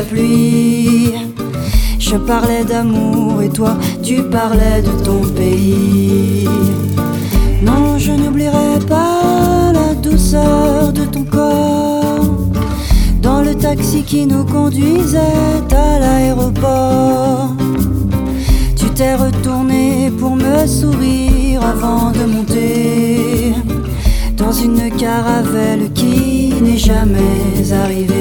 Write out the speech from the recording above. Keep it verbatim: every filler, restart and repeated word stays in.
pluie. Je parlais d'amour et toi tu parlais de ton pays. Non, je n'oublierai pas la douceur de ton corps dans le taxi qui nous conduisait à l'aéroport. Tu t'es retourné pour me sourire avant de monter dans une caravelle qui n'est jamais arrivée.